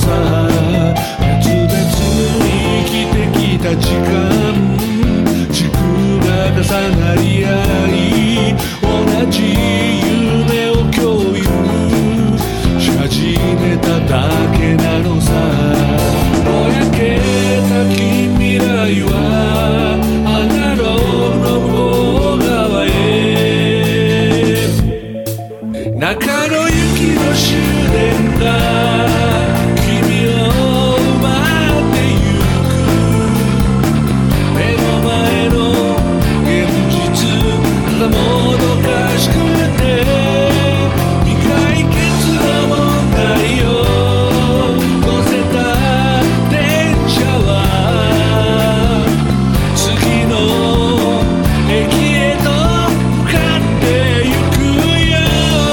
さ。別々に生きてきた時間、軸が重なり合い、同じ夢を共有し始めただけなのさ。ぼやけた近未来はアナログの向こう側へ。中の雪の終電が君を奪ってゆく。目の前の現実がもどかしくて未解決の問題を乗せた電車は次の駅へと向かってゆくよ。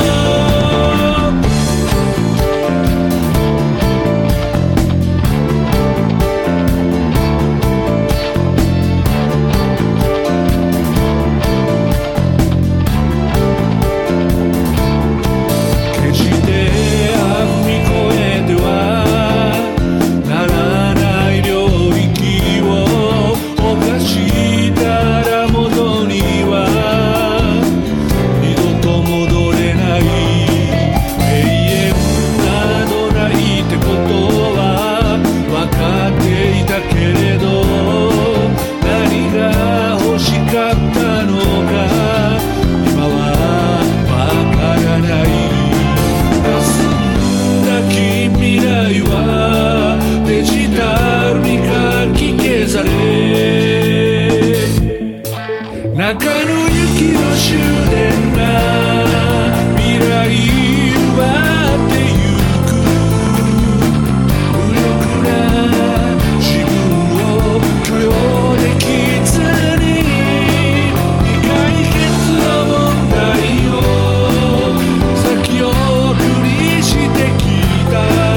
決して踏み越えてはならない領域を犯したら元には二度と戻れない。永遠などないってことは分かっていたけれど、何が欲しかったのか今は分からない。霞んだ近未来はデジタルに書き消され、中の雪の終電が未来奪ってゆく。無力な自分を許容できずに未解決の問題を先送りしてきた。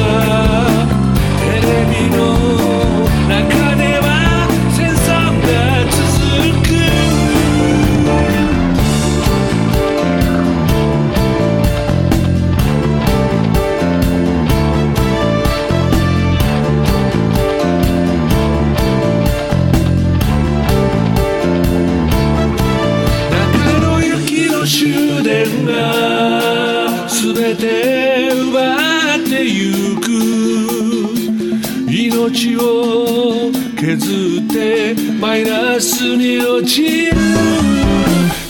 テレビの中では戦争が続く。中の雪の終電が全て奪ってゆく。命を削ってマイナスに落ちる。